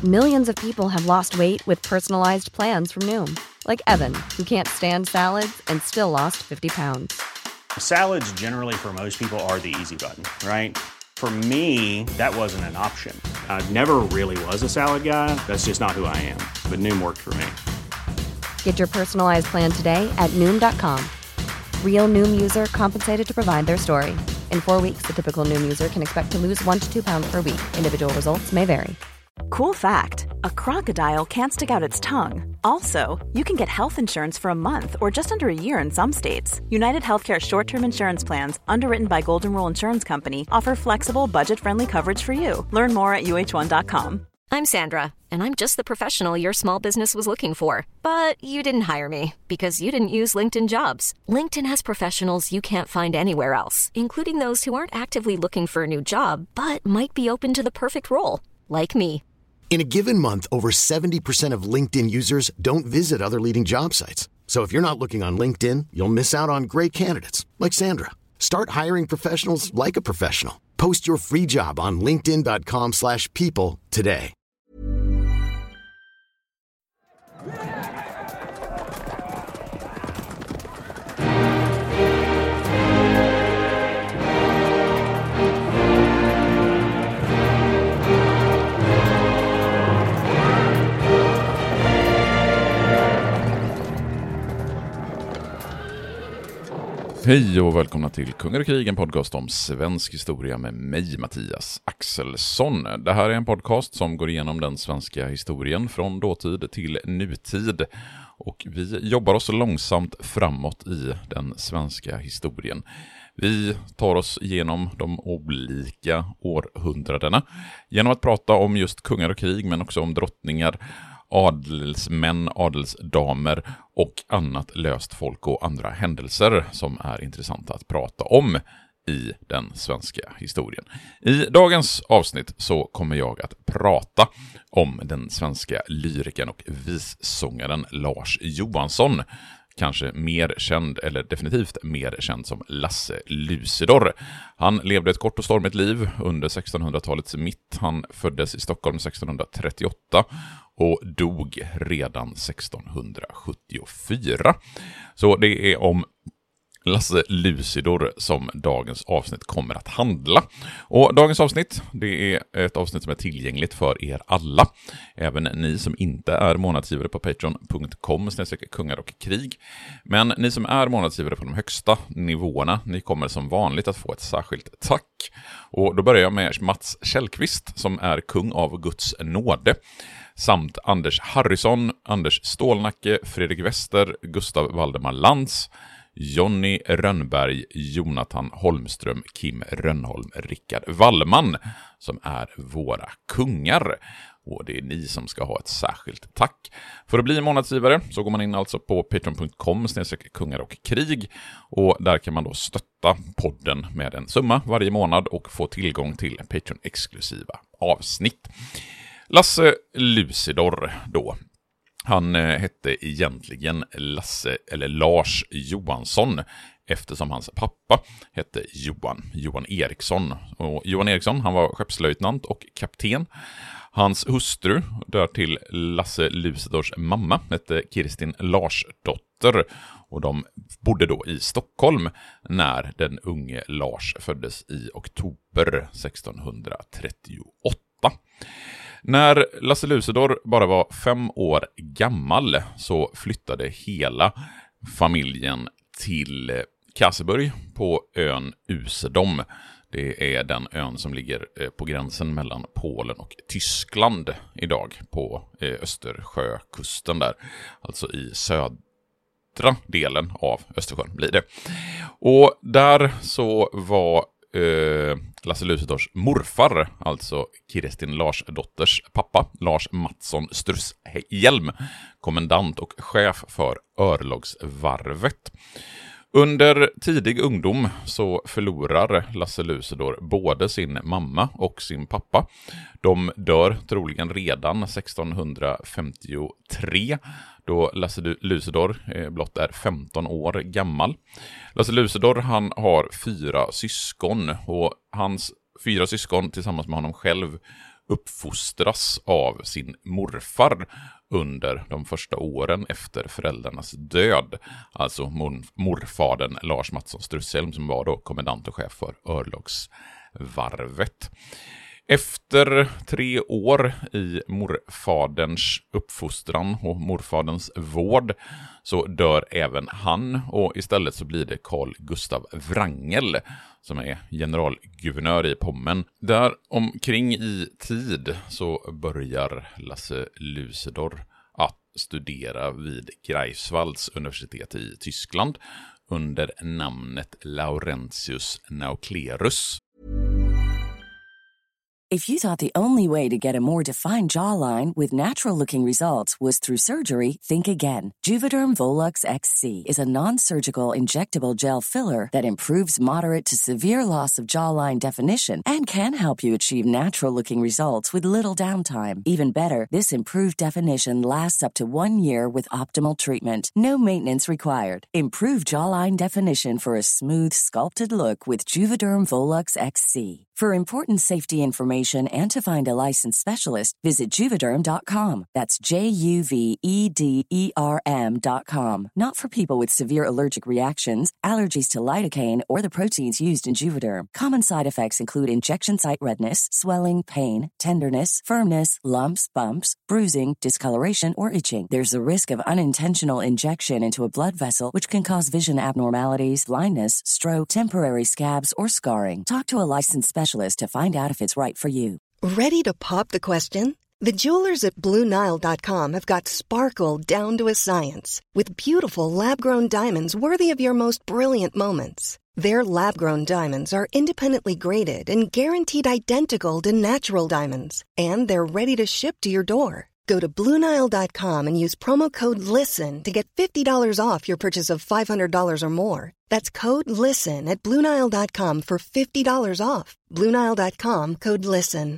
Millions of people have lost weight with personalized plans from Noom. Like Evan, who can't stand salads and still lost 50 pounds. Salads generally for most people are the easy button, right? For me, that wasn't an option. I never really was a salad guy. That's just not who I am. But Noom worked for me. Get your personalized plan today at Noom.com. Real Noom user compensated to provide their story. In 4 weeks, the typical Noom user can expect to lose 1 to 2 pounds per week. Individual results may vary. Cool fact, a crocodile can't stick out its tongue. Also, you can get health insurance for a month or just under a year in some states. United Healthcare short-term insurance plans, underwritten by Golden Rule Insurance Company, offer flexible, budget-friendly coverage for you. Learn more at uh1.com. I'm Sandra, and I'm just the professional your small business was looking for. But you didn't hire me because you didn't use LinkedIn Jobs. LinkedIn has professionals you can't find anywhere else, including those who aren't actively looking for a new job, but might be open to the perfect role, like me. In a given month, over 70% of LinkedIn users don't visit other leading job sites. So if you're not looking on LinkedIn, you'll miss out on great candidates like Sandra. Start hiring professionals like a professional. Post your free job on linkedin.com/people today. Hej och välkomna till Kungar och krig, en podcast om svensk historia med mig, Mattias Axelsson. Det här är en podcast som går igenom den svenska historien från dåtid till nutid. Och vi jobbar oss långsamt framåt i den svenska historien. Vi tar oss igenom de olika århundradena genom att prata om just kungar och krig, men också om drottningar, adelsmän, adelsdamer och annat löst folk och andra händelser som är intressanta att prata om i den svenska historien. I dagens avsnitt så kommer jag att prata om den svenska lyrikern och vissångaren Lars Johansson. Kanske mer känd, eller definitivt mer känd som Lasse Lucidor. Han levde ett kort och stormigt liv under 1600-talets mitt. Han föddes i Stockholm 1638 och dog redan 1674. Så det är om Lasse Lucidor som dagens avsnitt kommer att handla. Och dagens avsnitt, det är ett avsnitt som är tillgängligt för er alla. Även ni som inte är månadsgivare på patreon.com/kungar och krig. Men ni som är månadsgivare på de högsta nivåerna, ni kommer som vanligt att få ett särskilt tack. Och då börjar jag med Mats Källqvist som är kung av Guds nåde. Samt Anders Harrison, Anders Stålnacke, Fredrik Wester, Gustav Valdemar Lantz, Jonny Rönnberg, Jonathan Holmström, Kim Rönnholm, Rickard Wallman som är våra kungar. Och det är ni som ska ha ett särskilt tack. För att bli månadsgivare så går man in alltså på patreon.com/kungar och krig. Och där kan man då stötta podden med en summa varje månad och få tillgång till Patreon-exklusiva avsnitt. Lasse Lucidor då. Han hette egentligen Lasse eller Lars Johansson eftersom hans pappa hette Johan Eriksson. Och Johan Eriksson, han var skeppslöjtnant och kapten. Hans hustru, därtill Lasse Lucidors mamma, hette Kirstin Larsdotter. Och de bodde då i Stockholm när den unge Lars föddes i oktober 1638. När Lasse Lucidor bara var 5 år gammal så flyttade hela familjen till Kasseburg på ön Usedom. Det är den ön som ligger på gränsen mellan Polen och Tyskland idag på Östersjökusten där. Alltså i södra delen av Östersjön blir det. Och där så var Lasse Lucidors morfar, alltså Kirstin Larsdotters pappa, Lars Mattsson Strusshjelm, kommendant och chef för örlogsvarvet. Under tidig ungdom så förlorar Lasse Lucidor både sin mamma och sin pappa. De dör troligen redan 1653 då Lasse Lucidor blott är 15 år gammal. Lasse Lucidor, han har 4 syskon och hans 4 syskon tillsammans med honom själv uppfostras av sin morfar under de första åren efter föräldrarnas död. Alltså morfadern Lars Mattsson Strusselm som var då kommendant och chef för örlogsvarvet. Efter 3 år i morfaderns uppfostran och morfaderns vård så dör även han, och istället så blir det Carl Gustav Wrangel som är generalguvernör i Pommern. Där omkring i tid så börjar Lasse Lucidor att studera vid Greifswalds universitet i Tyskland under namnet Laurentius Nauclerus. If you thought the only way to get a more defined jawline with natural-looking results was through surgery, think again. Juvederm Volux XC is a non-surgical injectable gel filler that improves moderate to severe loss of jawline definition and can help you achieve natural-looking results with little downtime. Even better, this improved definition lasts up to 1 year with optimal treatment. No maintenance required. Improve jawline definition for a smooth, sculpted look with Juvederm Volux XC. For important safety information and to find a licensed specialist, visit Juvederm.com. That's JUVEDERM.com. Not for people with severe allergic reactions, allergies to lidocaine, or the proteins used in Juvederm. Common side effects include injection site redness, swelling, pain, tenderness, firmness, lumps, bumps, bruising, discoloration, or itching. There's a risk of unintentional injection into a blood vessel, which can cause vision abnormalities, blindness, stroke, temporary scabs, or scarring. Talk to a licensed specialist to find out if it's right for you. Ready to pop the question? The jewelers at BlueNile.com have got sparkle down to a science with beautiful lab-grown diamonds worthy of your most brilliant moments. Their lab-grown diamonds are independently graded and guaranteed identical to natural diamonds, and they're ready to ship to your door. Go to BlueNile.com and use promo code LISTEN to get $50 off your purchase of $500 or more. That's code LISTEN at BlueNile.com for $50 off. BlueNile.com, code LISTEN.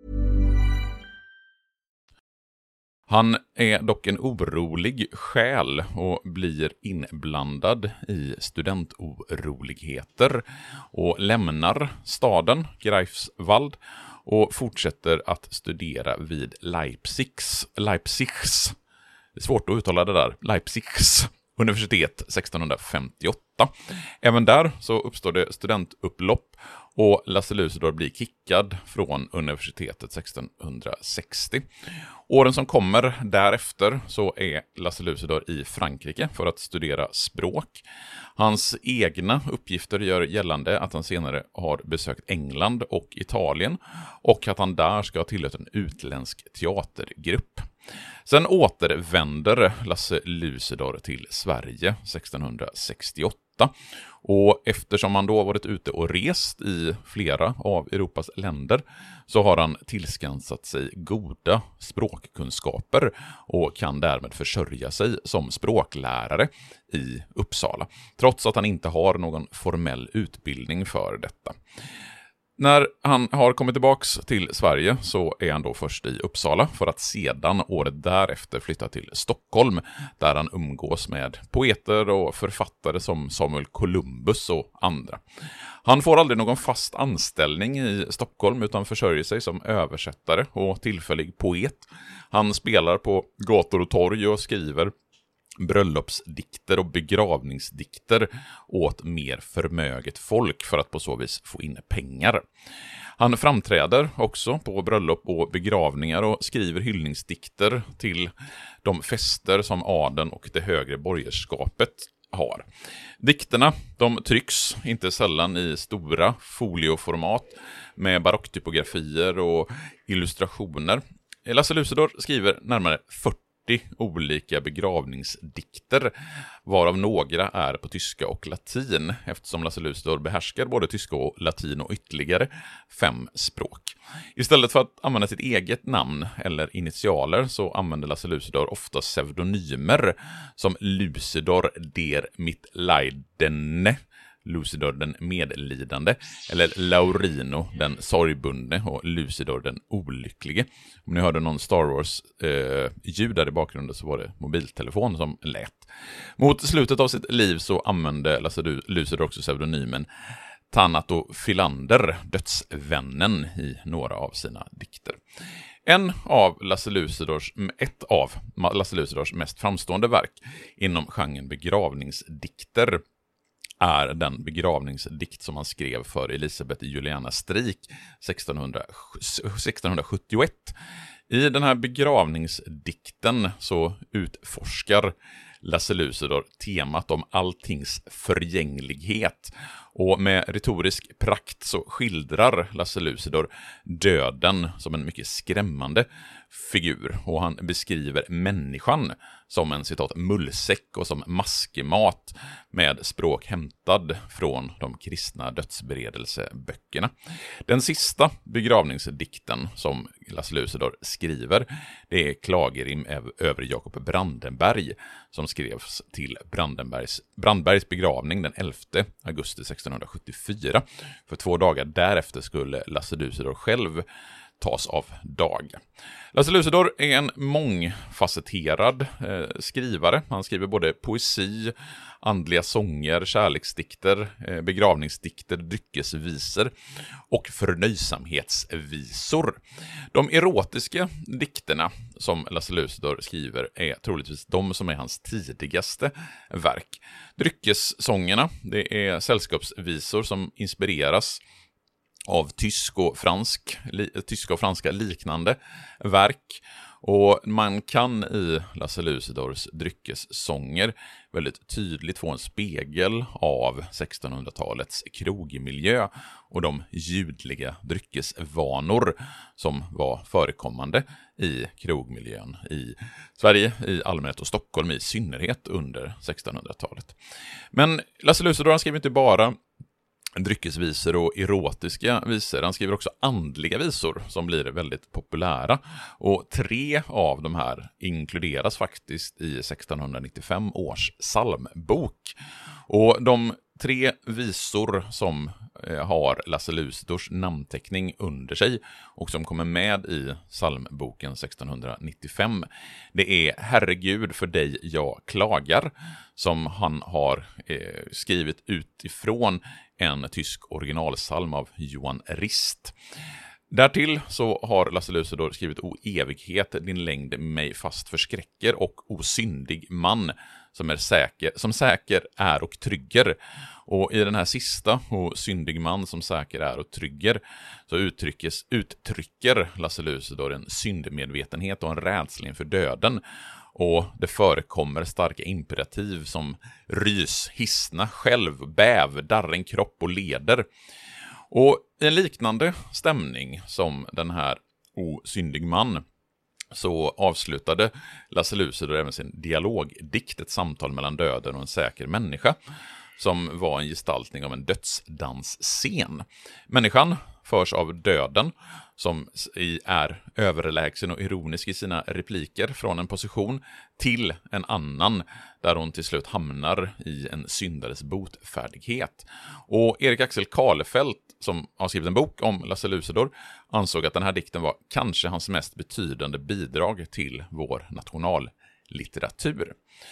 Han är dock en orolig själ och blir inblandad i studentoroligheter och lämnar staden Greifswald och fortsätter att studera vid Leipzigs, det är svårt att uttala det där, Leipzigs universitet 1658. Även där så uppstår det studentupplopp och Lasse Lucidor blir kickad från universitetet 1660. Åren som kommer därefter så är Lasse Lucidor i Frankrike för att studera språk. Hans egna uppgifter gör gällande att han senare har besökt England och Italien och att han där ska ha tillhört en utländsk teatergrupp. Sen återvänder Lasse Lucidor till Sverige 1668. Och eftersom han då varit ute och rest i flera av Europas länder så har han tillskansat sig goda språkkunskaper och kan därmed försörja sig som språklärare i Uppsala, trots att han inte har någon formell utbildning för detta. När han har kommit tillbaks till Sverige så är han då först i Uppsala för att sedan året därefter flytta till Stockholm där han umgås med poeter och författare som Samuel Columbus och andra. Han får aldrig någon fast anställning i Stockholm utan försörjer sig som översättare och tillfällig poet. Han spelar på gator och torg och skriver bröllopsdikter och begravningsdikter åt mer förmöget folk för att på så vis få in pengar. Han framträder också på bröllop och begravningar och skriver hyllningsdikter till de fester som adeln och det högre borgerskapet har. Dikterna de trycks inte sällan i stora folioformat med barocktypografier och illustrationer. Lasse Lucidor skriver närmare 40 olika begravningsdikter, varav några är på tyska och latin, eftersom Lasse Lucidor behärskar både tyska och latin och ytterligare 5 språk. Istället för att använda sitt eget namn eller initialer så använder Lasse Lucidor ofta pseudonymer som Lucidor der Mitleidende, Lucidor den medlidande, eller Laurino den sorgbundne och Lucidor den olycklige. Om ni hörde någon Star Wars ljud där i bakgrunden så var det mobiltelefon som lät. Mot slutet av sitt liv så använde Lasse Lucidor också pseudonymen Thanato Philander, dödsvännen, i några av sina dikter. Ett av Lasse Lucidors mest framstående verk inom genren begravningsdikter är den begravningsdikt som han skrev för Elisabeth Juliana Strik 1671. I den här begravningsdikten så utforskar Lasse Lucidor temat om alltings förgänglighet, och med retorisk prakt så skildrar Lasse Lucidor döden som en mycket skrämmande figur, och han beskriver människan som en citat mullsäck och som maskemat med språk hämtad från de kristna dödsberedelseböckerna. Den sista begravningsdikten som Lasse Lucidor skriver, det är klagerim över Jakob Brandenberg, som skrevs till Brandbergs begravning den 11 augusti 1674. För 2 dagar därefter skulle Lasse Lucidor själv tas av dag. Lasse Lucidor är en mångfacetterad skrivare. Han skriver både poesi, andliga sånger, kärleksdikter, begravningsdikter, dryckesvisor och förnöjsamhetsvisor. De erotiska dikterna som Lasse Lucidor skriver är troligtvis de som är hans tidigaste verk. Dryckessångerna, det är sällskapsvisor som inspireras av tyska och franska liknande verk, och man kan i Lasse Lucidors dryckessånger väldigt tydligt få en spegel av 1600-talets krogmiljö och de ljudliga dryckesvanor som var förekommande i krogmiljön i Sverige i allmänhet och Stockholm i synnerhet under 1600-talet. Men Lasse Lucidor, han skriver inte bara dryckesvisor och erotiska visor. Han skriver också andliga visor som blir väldigt populära. Och 3 av de här inkluderas faktiskt i 1695 års psalmbok. Och de 3 visor som har Lasse Lucidors namnteckning under sig och som kommer med i psalmboken 1695. Det är Herregud, för dig jag klagar, som han har skrivit utifrån en tysk originalsalm av Johan Rist. Därtill så har Lasse Lucidor skrivit O evighet, din längd mig fast förskräcker, och O syndig man, som säker är och trygger. Och i den här sista, O syndig man som säker är och trygger, så uttrycker Lasse Lucidor en syndmedvetenhet och en rädsla inför döden. Och det förekommer starka imperativ som rys, hissna, själv, bäv, darren kropp och leder. Och i en liknande stämning som den här O syndig man så avslutade Lasse Lucidor även sin dialogdikt, ett samtal mellan döden och en säker människa, som var en gestaltning av en dödsdansscen. Människan förs av döden, som är överlägsen och ironisk i sina repliker, från en position till en annan, där hon till slut hamnar i en syndares botfärdighet. Och Erik Axel Karlfeldt, som har skrivit en bok om Lasse Lucidor, ansåg att den här dikten var kanske hans mest betydande bidrag till vår nationallitteratur.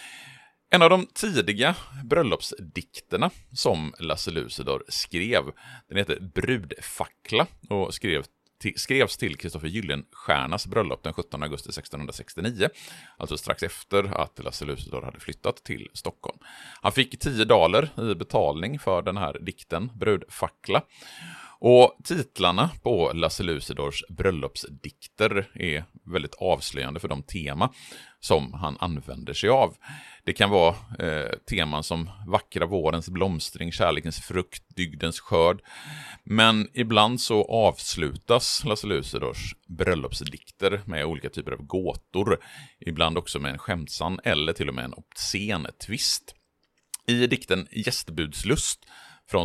En av de tidiga bröllopsdikterna som Lasse Lucidor skrev, den heter Brudfackla och skrevs till Kristoffer Gyllenstiernas bröllop den 17 augusti 1669, alltså strax efter att Lasse Lucidor hade flyttat till Stockholm. Han fick $10 i betalning för den här dikten, Brudfackla. Och titlarna på Lasse Lucidors bröllopsdikter är väldigt avslöjande för de tema som han använder sig av. Det kan vara teman som vackra vårens blomstring, kärlekens frukt, dygdens skörd. Men ibland så avslutas Lasse Lucidors bröllopsdikter med olika typer av gåtor. Ibland också med en skämtsam eller till och med en obscen twist. I dikten Gästbudslust från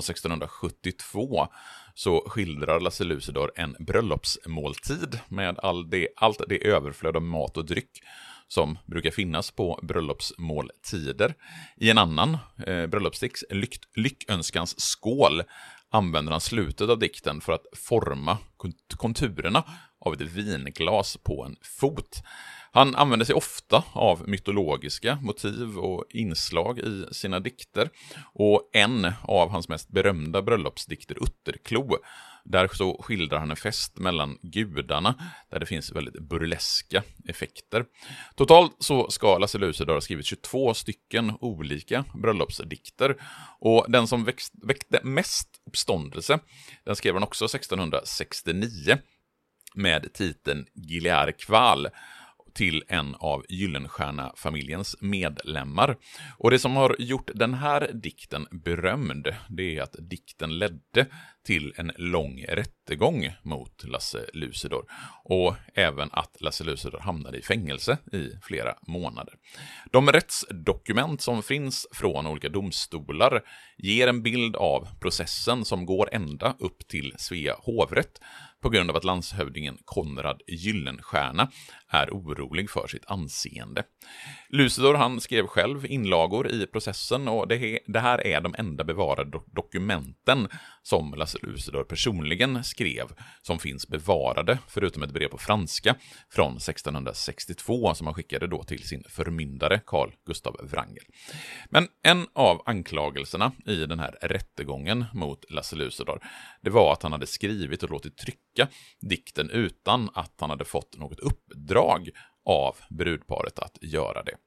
1672 så skildrar Lasse Lucidor en bröllopsmåltid med allt det överflöd av mat och dryck som brukar finnas på bröllopsmåltider. I en annan bröllopsdikt, Lyckönskans skål, använder han slutet av dikten för att forma konturerna av ett vinglas på en fot. Han använder sig ofta av mytologiska motiv och inslag i sina dikter, och en av hans mest berömda bröllopsdikter, Utterklo, där så skildrar han en fest mellan gudarna där det finns väldigt burleska effekter. Totalt så ska Lasse Lucidor ha skrivit 22 stycken olika bröllopsdikter, och den som väckte mest uppståndelse, den skrev han också 1669 med titeln Gilear Kval till en av Gyllenstierna-familjens medlemmar. Och det som har gjort den här dikten berömd, det är att dikten ledde till en lång rättegång mot Lasse Lucidor, och även att Lasse Lucidor hamnade i fängelse i flera månader. De rättsdokument som finns från olika domstolar ger en bild av processen som går ända upp till Svea hovrätt, på grund av att landshövdingen Konrad Gyllenstierna är orolig för sitt anseende. Lucidor, han skrev själv inlagor i processen, och det här är de enda bevarade dokumenten som Lasse Lucidor personligen skrev som finns bevarade, förutom ett brev på franska från 1662 som han skickade då till sin förmyndare Carl Gustav Wrangel. Men en av anklagelserna i den här rättegången mot Lasse Lucidor, det var att han hade skrivit och låtit trycka dikten utan att han hade fått något uppdrag av brudparet att göra det.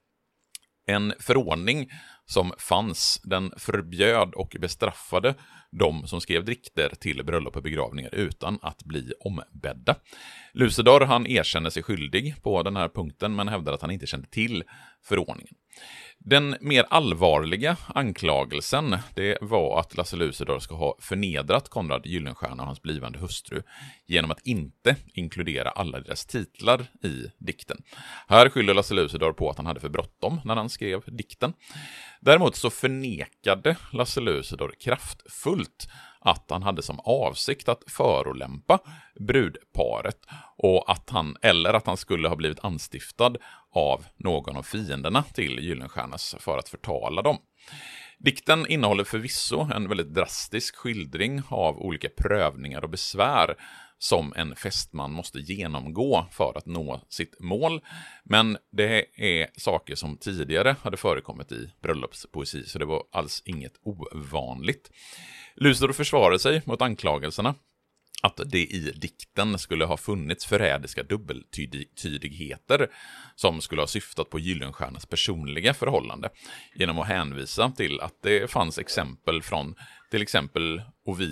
En förordning som fanns, den förbjöd och bestraffade de som skrev dikter till bröllop och begravningar utan att bli ombedda. Lucidor, han erkände sig skyldig på den här punkten, men hävdade att han inte kände till förordningen. Den mer allvarliga anklagelsen, det var att Lasse Lucidor ska ha förnedrat Konrad Gyllenstierna och hans blivande hustru genom att inte inkludera alla deras titlar i dikten. Här skyller Lasse Lucidor på att han hade för bråttom när han skrev dikten. Däremot så förnekade Lasse Lucidor kraftfullt att han hade som avsikt att förolämpa brudparet, och att han skulle ha blivit anstiftad av någon av fienderna till Gyllenstiernas för att förtala dem. Dikten innehåller förvisso en väldigt drastisk skildring av olika prövningar och besvär som en fästman måste genomgå för att nå sitt mål, men det är saker som tidigare hade förekommit i bröllopspoesi, så det var alls inget ovanligt. Lucidor försvarade sig mot anklagelserna att det i dikten skulle ha funnits förrädiska dubbeltydigheter som skulle ha syftat på Gyllenstiernas personliga förhållande, genom att hänvisa till att det fanns exempel från till exempel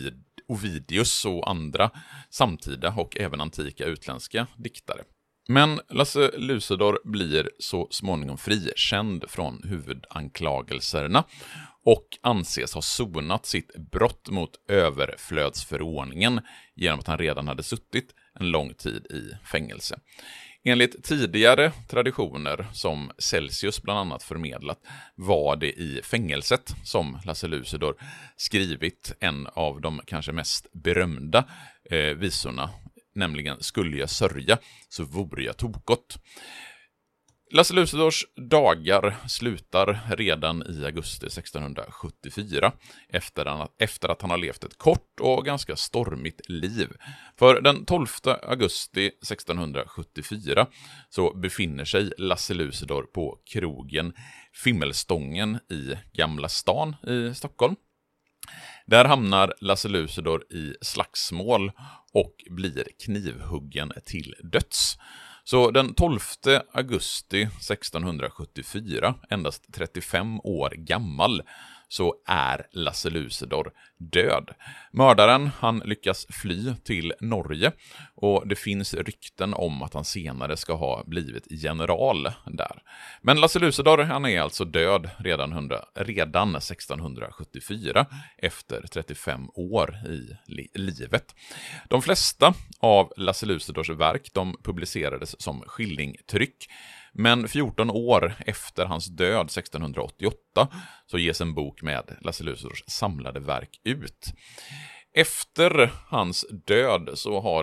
Ovidius och andra samtida och även antika utländska diktare. Men Lasse Lucidor blir så småningom frikänd från huvudanklagelserna och anses ha sonat sitt brott mot överflödsförordningen genom att han redan hade suttit en lång tid i fängelse. Enligt tidigare traditioner som Celsius bland annat förmedlat var det i fängelset som Lasse Lucidor skrivit en av de kanske mest berömda visorna, nämligen Skulle jag sörja så vore jag tokott. Lasse Lucidors dagar slutar redan i augusti 1674 efter att han har levt ett kort och ganska stormigt liv. För den 12 augusti 1674 så befinner sig Lasse Lucidor på krogen Fimmelstången i Gamla stan i Stockholm. Där hamnar Lasse Lucidor i slagsmål och blir knivhuggen till döds. Så den 12 augusti 1674, endast 35 år gammal, så är Lasse Lucidor död. Mördaren, han lyckas fly till Norge, och det finns rykten om att han senare ska ha blivit general där. Men Lasse Lucidor, han är alltså död redan 1674 efter 35 år i livet. De flesta av Lasse Lucidors verk, de publicerades som skillingtryck. Men 14 år efter hans död 1688 så ges en bok med Lasse Lucidors samlade verk ut. Efter hans död så har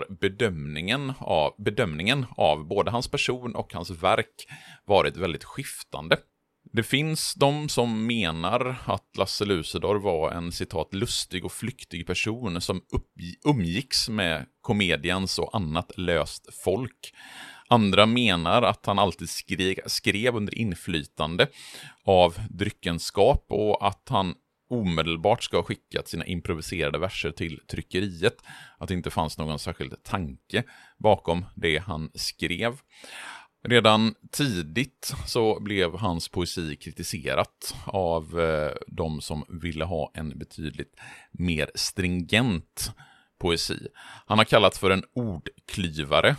bedömningen av både hans person och hans verk varit väldigt skiftande. Det finns de som menar att Lasse Lucidor var en citat lustig och flyktig person som umgicks med komedians och annat löst folk. Andra menar att han alltid skrev under inflytande av dryckenskap och att han omedelbart ska ha skickat sina improviserade verser till tryckeriet. Att det inte fanns någon särskild tanke bakom det han skrev. Redan tidigt så blev hans poesi kritiserat av de som ville ha en betydligt mer stringent poesi. Han har kallats för en ordklyvare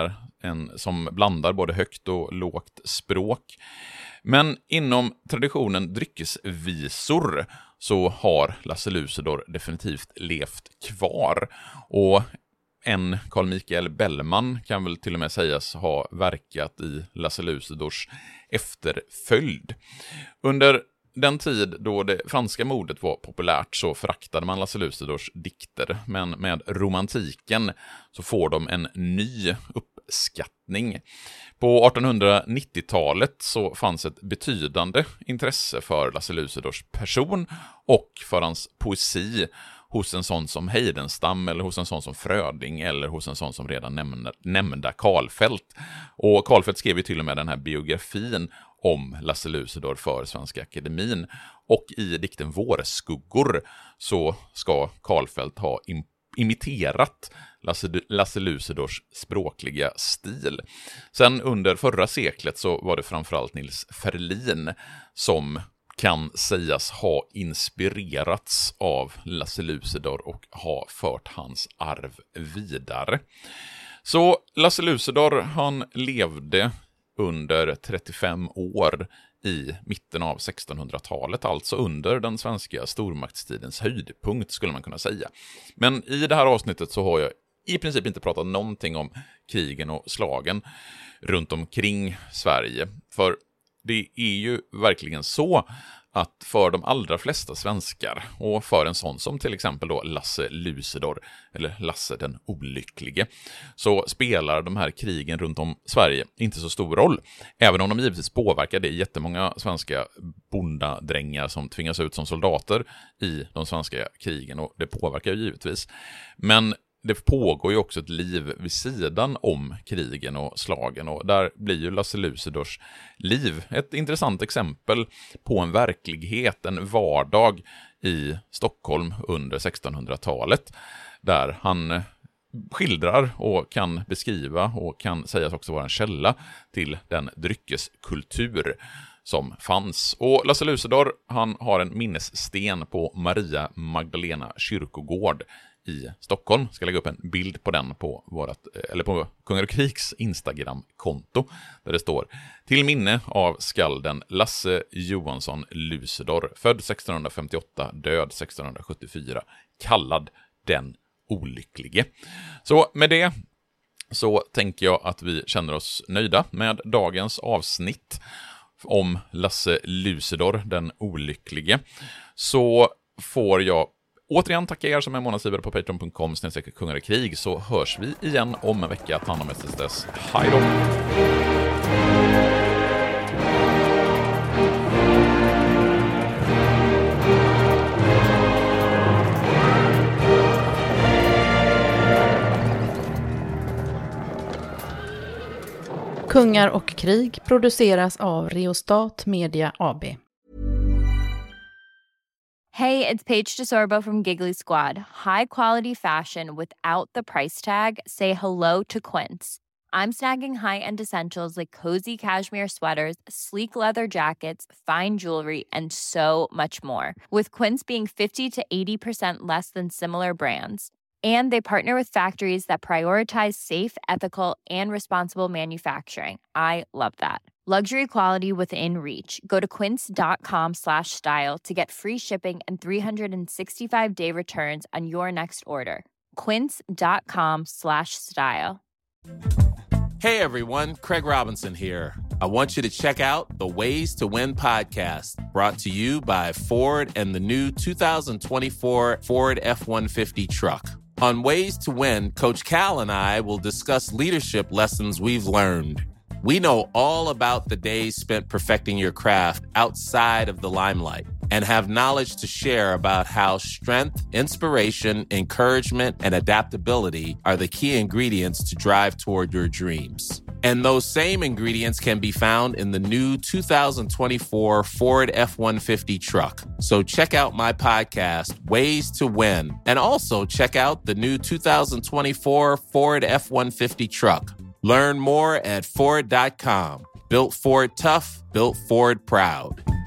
som blandar både högt och lågt språk. Men inom traditionen dryckesvisor så har Lasse Lucidor definitivt levt kvar. Och en Carl Michael Bellman kan väl till och med sägas ha verkat i Lasse Lucidors efterföljd. Under den tid då det franska modet var populärt så föraktade man Lasse Lucidors dikter, men med romantiken så får de en ny uppskattning. På 1890-talet så fanns ett betydande intresse för Lasse Lucidors person och för hans poesi hos en sån som Heidenstam eller hos en sån som Fröding eller hos en sån som redan nämnda Karlfeldt. Och Karlfeldt skrev ju till och med den här biografin om Lasse Lucidor för Svenska Akademin. Och i dikten Vårskuggor så ska Karlfeldt ha imiterat Lasse Lucidors språkliga stil. Sen under förra seklet så var det framförallt Nils Ferlin som kan sägas ha inspirerats av Lasse Lucidor och ha fört hans arv vidare. Så Lasse Lucidor, han levde under 35 år i mitten av 1600-talet, alltså under den svenska stormaktstidens höjdpunkt skulle man kunna säga. Men i det här avsnittet så har jag i princip inte pratat någonting om krigen och slagen runt omkring Sverige. För det är ju verkligen så att för de allra flesta svenskar och för en sån som till exempel då Lasse Lucidor eller Lasse den olycklige så spelar de här krigen runt om Sverige inte så stor roll. Även om de givetvis påverkar det jättemånga svenska bondadrängar som tvingas ut som soldater i de svenska krigen, och det påverkar givetvis. Men det pågår ju också ett liv vid sidan om krigen och slagen, och där blir ju Lasse Lucidors liv ett intressant exempel på en verklighet, en vardag i Stockholm under 1600-talet, där han skildrar och kan beskriva och kan sägas också vara en källa till den dryckeskultur som fanns. Och Lasse Lucidor, han har en minnessten på Maria Magdalena kyrkogård i Stockholm. Ska lägga upp en bild på den på på Kungar och Krigs Instagram-konto där det står: till minne av skalden Lasse Johansson Lucidor, född 1658, död 1674, kallad den olycklige. Så med det så tänker jag att vi känner oss nöjda med dagens avsnitt om Lasse Lucidor, den olycklige. Så får jag återigen tacka er som är månadsgivare på patreon.com/kungarikrig, så hörs vi igen om en vecka. Ta hand om er tills dess. Hej då! Kungar och krig produceras av Reostat Media AB. Hey, it's Paige DeSorbo from Giggly Squad. High quality fashion without the price tag. Say hello to Quince. I'm snagging high-end essentials like cozy cashmere sweaters, sleek leather jackets, fine jewelry, and so much more. With Quince being 50 to 80% less than similar brands. And they partner with factories that prioritize safe, ethical, and responsible manufacturing. I love that. Luxury quality within reach. Go to quince.com/style to get free shipping and 365-day returns on your next order. Quince.com/style. Hey everyone, Craig Robinson here. I want you to check out the Ways to Win podcast, brought to you by Ford and the new 2024 Ford F-150 truck. On Ways to Win, Coach Cal and I will discuss leadership lessons we've learned. We know all about the days spent perfecting your craft outside of the limelight and have knowledge to share about how strength, inspiration, encouragement, and adaptability are the key ingredients to drive toward your dreams. And those same ingredients can be found in the new 2024 Ford F-150 truck. So check out my podcast, Ways to Win, and also check out the new 2024 Ford F-150 truck. Learn more at Ford.com. Built Ford tough, built Ford proud.